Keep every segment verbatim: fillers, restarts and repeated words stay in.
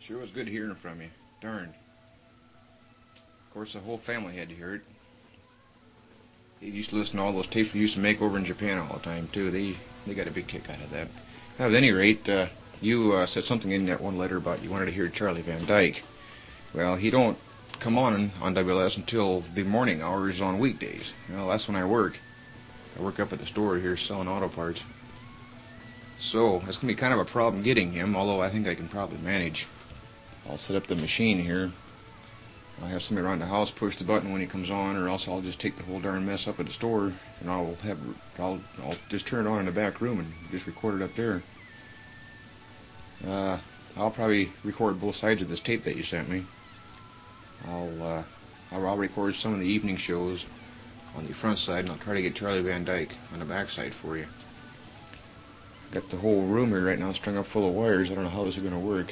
Sure was good hearing from you. Darn. Of course, the whole family had to hear it. They used to listen to all those tapes we used to make over in Japan all the time, too. They they got a big kick out of that. At any rate, uh, you uh, said something in that one letter about you wanted to hear Charlie Van Dyke. Well, he don't come on on W L S until the morning hours on weekdays. Well, that's when I work. I work up at the store here selling auto parts. So, it's going to be kind of a problem getting him, although I think I can probably manage. I'll set up the machine here. I'll have somebody around the house push the button when he comes on, or else I'll just take the whole darn mess up at the store, and I'll have I'll I'll just turn it on in the back room and just record it up there. Uh, I'll probably record both sides of this tape that you sent me. I'll uh, I'll, I'll record some of the evening shows on the front side, and I'll try to get Charlie Van Dyke on the back side for you. Got the whole room here right now strung up full of wires. I don't know how this is going to work.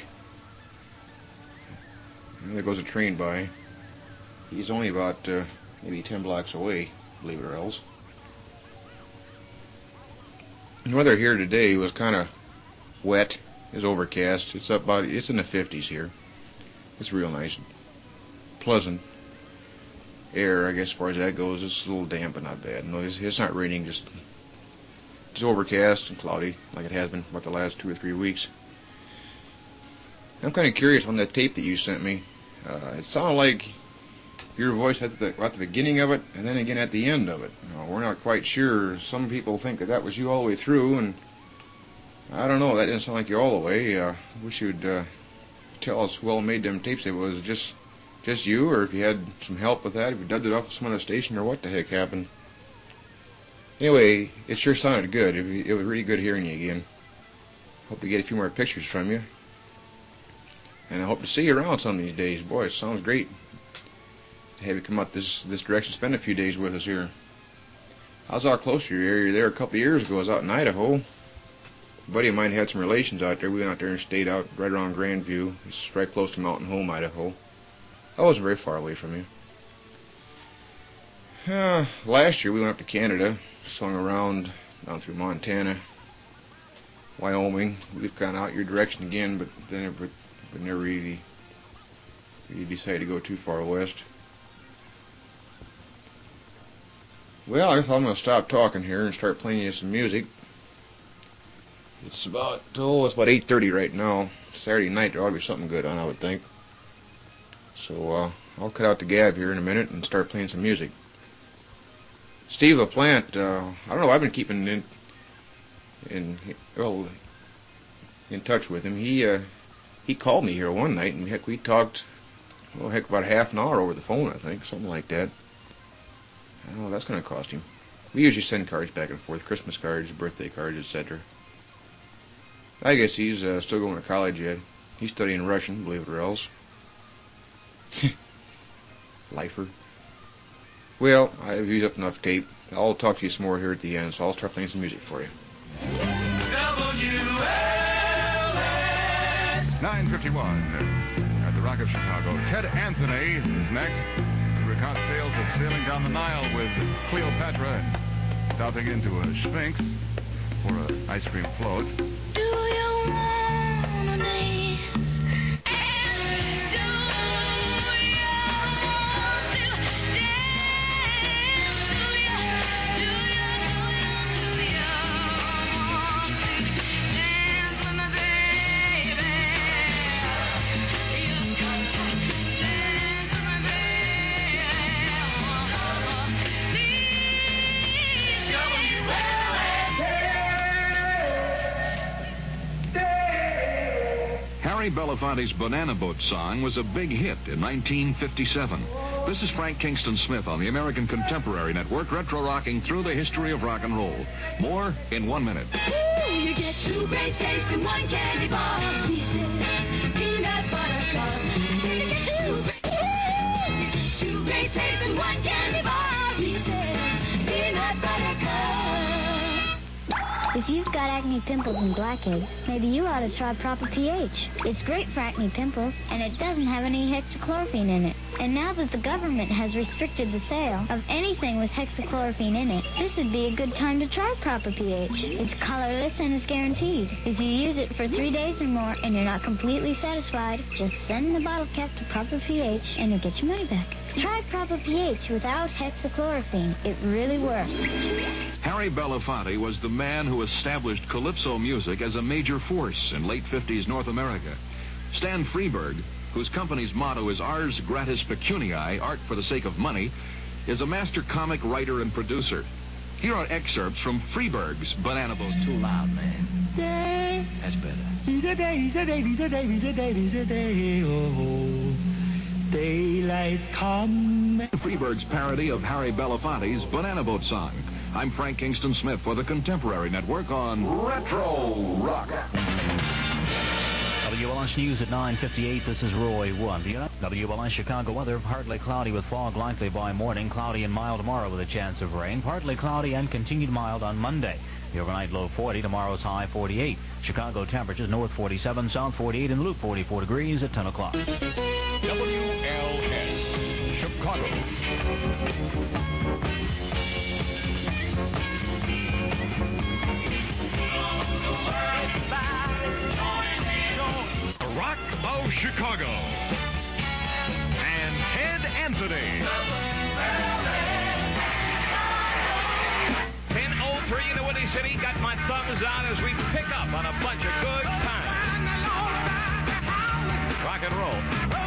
And there goes a train by. He's only about uh, maybe ten blocks away, believe it or else. The weather here today was kind of wet. It's overcast. It's up about it's in the fifties here. It's real nice, pleasant air. I guess as far as that goes, it's a little damp, but not bad. No, it's, it's not raining. Just it's overcast and cloudy, like it has been for about the last two or three weeks. I'm kind of curious on that tape that you sent me. Uh, it sounded like your voice at the, at the beginning of it, and then again at the end of it. You know, we're not quite sure. Some people think that that was you all the way through, and I don't know. That didn't sound like you all the way. I uh, wish you'd uh, tell us who all made them tapes. If it was just just you, or if you had some help with that, if you dubbed it off of some other station, or what the heck happened. Anyway, it sure sounded good. It, it was really good hearing you again. Hope to get a few more pictures from you. And I hope to see you around some of these days. Boy, it sounds great to have you come out this this direction, spend a few days with us here. I was out close to your area there a couple of years ago. I was out in Idaho. A buddy of mine had some relations out there. We went out there and stayed out right around Grandview. It's right close to Mountain Home, Idaho. I wasn't very far away from you. Uh, last year we went up to Canada, swung around down through Montana, Wyoming. We've gone out your direction again, but then it would but never really, really decided to go too far west. Well, I guess I'm going to stop talking here and start playing you some music. It's about, oh, it's about eight thirty right now. Saturday night, there ought to be something good on, I would think. So uh, I'll cut out the gab here in a minute and start playing some music. Steve LaPlante, uh, I don't know, I've been keeping in, in, well, in touch with him. He, uh, He called me here one night, and heck, we talked, oh, heck, about half an hour over the phone, I think, something like that. I don't know what that's going to cost him. We usually send cards back and forth, Christmas cards, birthday cards, et cetera. I guess he's uh, still going to college yet. He's studying Russian, believe it or else. Lifer. Well, I've used up enough tape. I'll talk to you some more here at the end, so I'll start playing some music for you. nine fifty-one at the Rock of Chicago. Ted Anthony is next to recount tales of sailing down the Nile with Cleopatra and stopping into a Sphinx for an ice cream float. Do you wanna be? Harry Belafonte's Banana Boat song was a big hit in nineteen fifty-seven. This is Frank Kingston Smith on the American Contemporary Network, retro-rocking through the history of rock and roll. More in one minute. Ooh, you get two great tastes in one candy bar. Peanut butter cup. Two, two great tastes in one candy bar. Peanut butter cup. If you you've got acne, pimples, and blackheads, maybe you ought to try Proper pH. It's great for acne pimples, and it doesn't have any hexachlorophene in it. And now that the government has restricted the sale of anything with hexachlorophene in it, this would be a good time to try Proper pH. It's colorless and it's guaranteed. If you use it for three days or more and you're not completely satisfied, just send the bottle cap to Proper pH and you'll get your money back. Try Proper pH without hexachlorophene. It really works. Harry Belafonte was the man who established calypso music as a major force in late fifties North America. Stan Freberg, whose company's motto is Ars Gratis Pecuniae, art for the sake of money, is a master comic writer and producer. Here are excerpts from Freberg's Banana Boat. Too loud, man. Day. That's better. He's a day, he's a day, he's a day, he's a day, he's a day, oh. Daylight come. Freberg's parody of Harry Belafonte's Banana Boat song. I'm Frank Kingston Smith for the Contemporary Network on Retro Rock. W L S News at nine fifty-eight. This is Roy Wood. The W L S Chicago weather, partly cloudy with fog likely by morning, cloudy and mild tomorrow with a chance of rain, partly cloudy and continued mild on Monday. The overnight low forty, tomorrow's high forty-eight. Chicago temperatures north forty-seven, south forty-eight, and Loop forty-four degrees at ten o'clock. W L S Chicago. Rock of Chicago. And Ted Anthony. ten oh three in the Windy City. Got my thumbs out as we pick up on a bunch of good times. Rock and roll.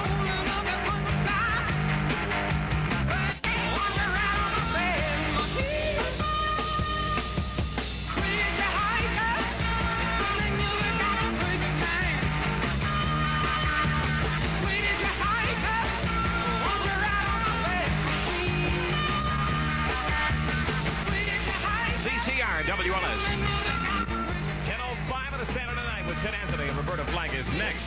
W L S. ten oh five on a Saturday night with Ted Anthony and Roberta Flack is next.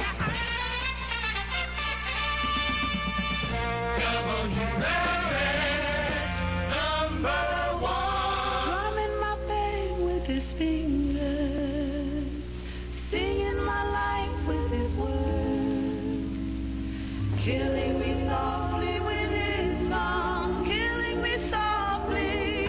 W L S number one. Drumming my pain with his fingers, singing my life with his words, killing me softly with his song, killing me softly.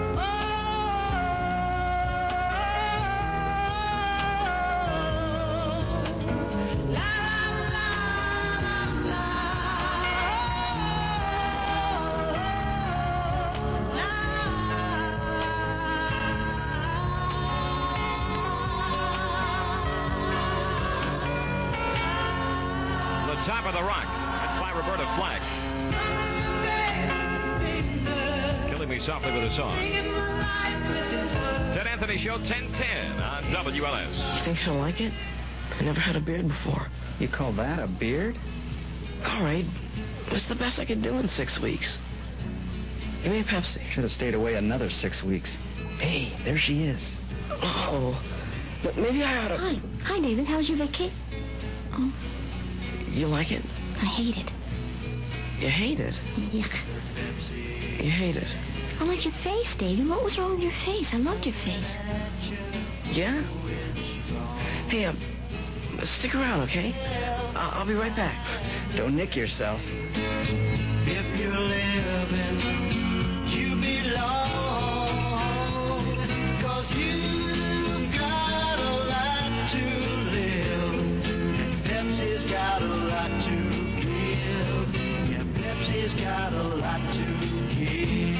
Top of the Rock. That's by Roberta Flack. Killing Me Softly with a Song. Ted Anthony Show, ten ten on W L S. You think she'll like it? I never had a beard before. You call that a beard? All right. It's the best I could do in six weeks. Give me a Pepsi. Should have stayed away another six weeks. Hey, there she is. Oh, but maybe I ought to... Hi. Hi, David. How was your vacation? Oh, You like it? I hate it. You hate it? Yuck. You hate it? I like your face, David. What was wrong with your face? I loved your face. Yeah? Hey, um, stick around, okay? I'll, I'll be right back. Don't nick yourself. If you're living, you belong, 'cause you've got a lot to live. Pepsi's got a lot to give. Yeah, Pepsi's got a lot to give.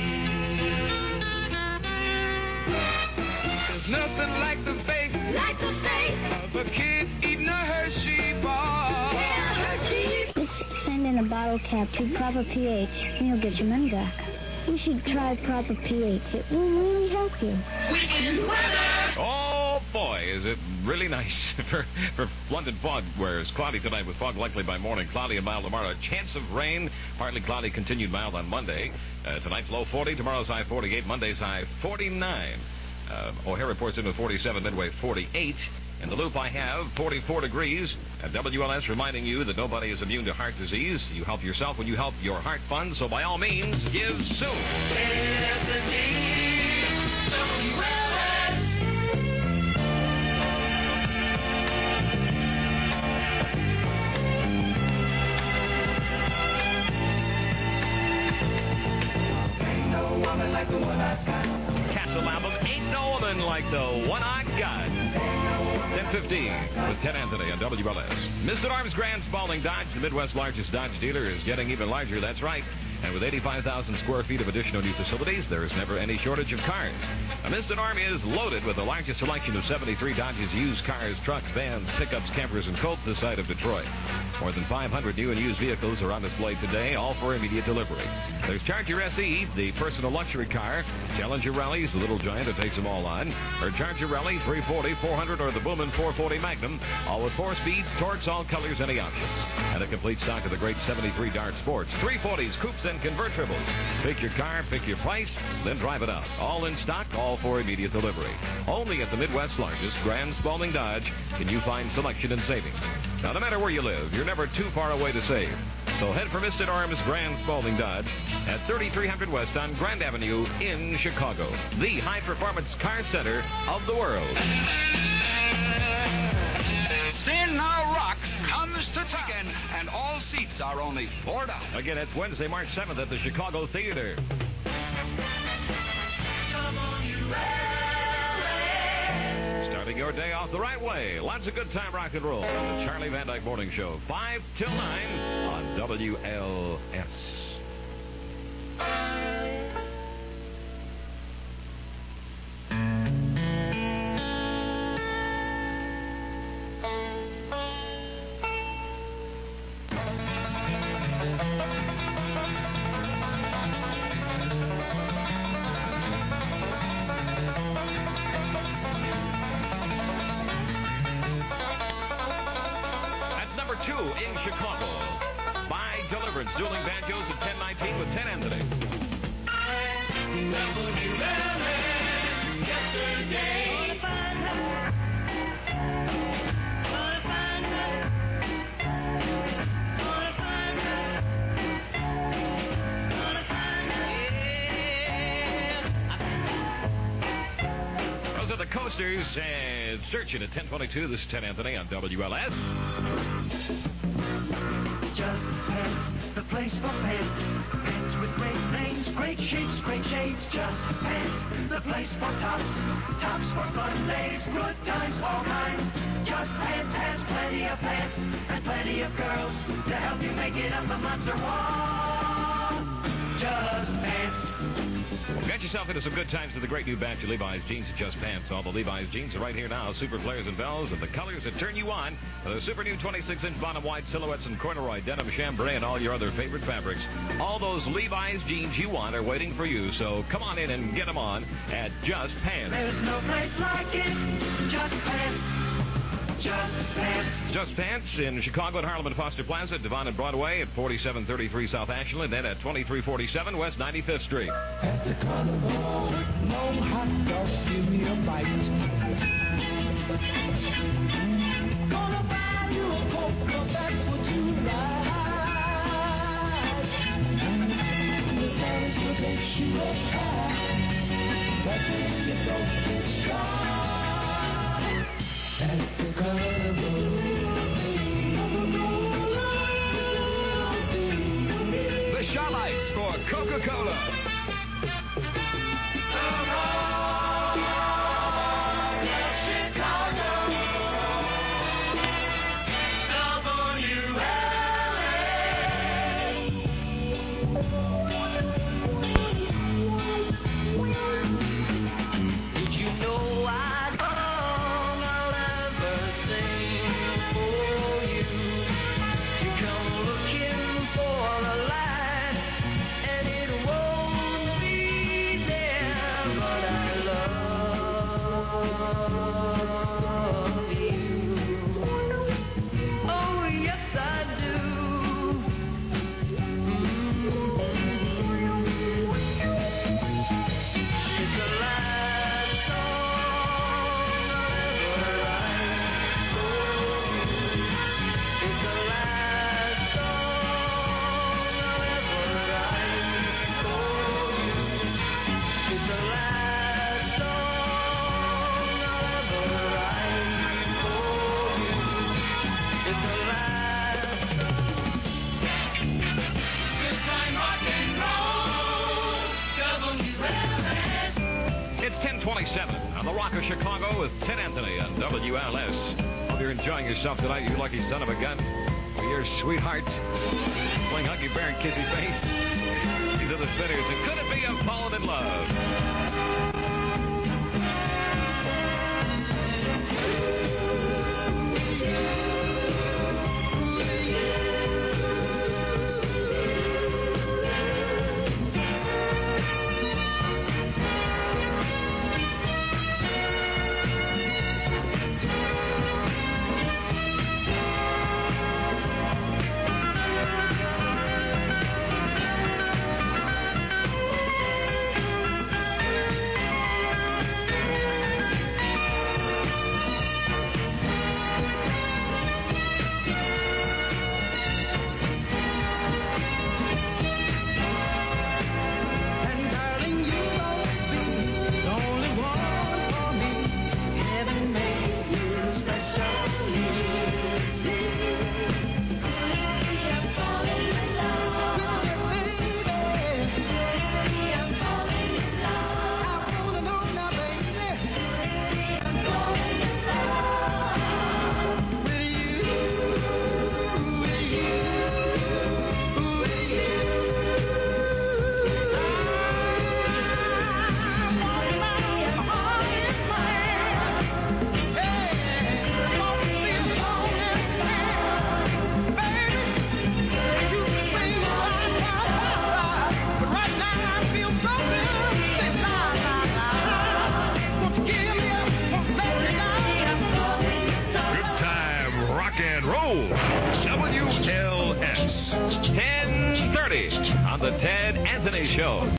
There's nothing like the face, like the face of a kid eating a Hershey bar. Yeah, Hershey. Just send in a bottle cap to Proper pH and you'll get your money back. You should try Proper pH. It will really help you. Weekend weather. Oh, boy, is it really nice for, for London fog, where it's cloudy tonight with fog likely by morning, cloudy and mild tomorrow. A chance of rain, partly cloudy, continued mild on Monday. Uh, tonight's low forty, tomorrow's high forty-eight, Monday's high forty-nine. Uh, O'Hare reports into forty-seven, Midway forty-eight. In the Loop, I have forty-four degrees. At W L S reminding you that nobody is immune to heart disease. You help yourself when you help your heart fund, so by all means, give soon. W L S. like the one I got. Castle album, Ain't No Woman Like the One I Got. ten fifteen with Ted Anthony on W L S. Mister Arms Grand Spalding Dodge, the Midwest's largest Dodge dealer, is getting even larger. That's right. And with eighty-five thousand square feet of additional new facilities, there is never any shortage of cars. Now, Mister Arm is loaded with the largest selection of seventy-three Dodges used cars, trucks, vans, pickups, campers, and Colts this side of Detroit. More than five hundred new and used vehicles are on display today, all for immediate delivery. There's Charger S E, the personal luxury car. Challenger Rally's the little giant that takes them all on. Or Charger Rally, three forty, four hundred, or the Boomin' four forty Magnum, all with four speeds, torques, all colors, any options. And a complete stock of the great seventy-three Dart Sports, three forties, coupes, and convertibles. Pick your car, pick your price, then drive it out. All in stock, all for immediate delivery. Only at the Midwest's largest Grand Spalding Dodge can you find selection and savings. Now, no matter where you live, you're never too far away to save. So head for Mister Arms Grand Spalding Dodge at thirty-three hundred West on Grand Avenue in Chicago, the high-performance car center of the world. Sinner Rock comes to town, and all seats are only four dollars. Again, it's Wednesday, March seventh at the Chicago Theater. Starting your day off the right way. Lots of good time rock and roll on the Charlie Van Dyke Morning Show. five till nine on W L S. In Chicago, by Deliverance, dueling banjos at ten nineteen with Ted Anthony. Those are the Coasters and Searching at ten twenty-two. This is Ted Anthony on W L S. Just Pants, the place for pants. Pants with great names, great shapes, great shades. Just Pants, the place for tops. Tops for fun days, good times, all kinds. Just Pants has plenty of pants and plenty of girls to help you make it up a monster wall. Just Pants. Get yourself into some good times with the great new batch of Levi's jeans at Just Pants. All the Levi's jeans are right here now. Super flares and bells and the colors that turn you on. The super new twenty-six inch bottom wide silhouettes and corduroy, denim, chambray, and all your other favorite fabrics. All those Levi's jeans you want are waiting for you. So come on in and get them on at Just Pants. There's no place like it. Just Pants. Just Pants. Just Pants in Chicago at Harlem and Foster Plaza, Devon and Broadway at forty-seven thirty-three South Ashland, and at twenty-three forty-seven West ninety-fifth Street. At the carnival, no hot dogs, give me a bite. Gonna buy you a Coke, 'cause that's what you like. The parents will take you up high. That's when you don't get strong. At the carnival. The Shaw Lights for Coca-Cola. Did you know I song I'll ever sing for you? You come looking for a light, and it won't ten twenty-seven on the Rock of Chicago with Ted Anthony on W L S. Hope you're enjoying yourself tonight, you lucky son of a gun. With your sweetheart playing Huggy Bear and Kissy Face. These are the Spinners, and could it be I'm falling in love? W L S ten thirty on the Ted Anthony Show.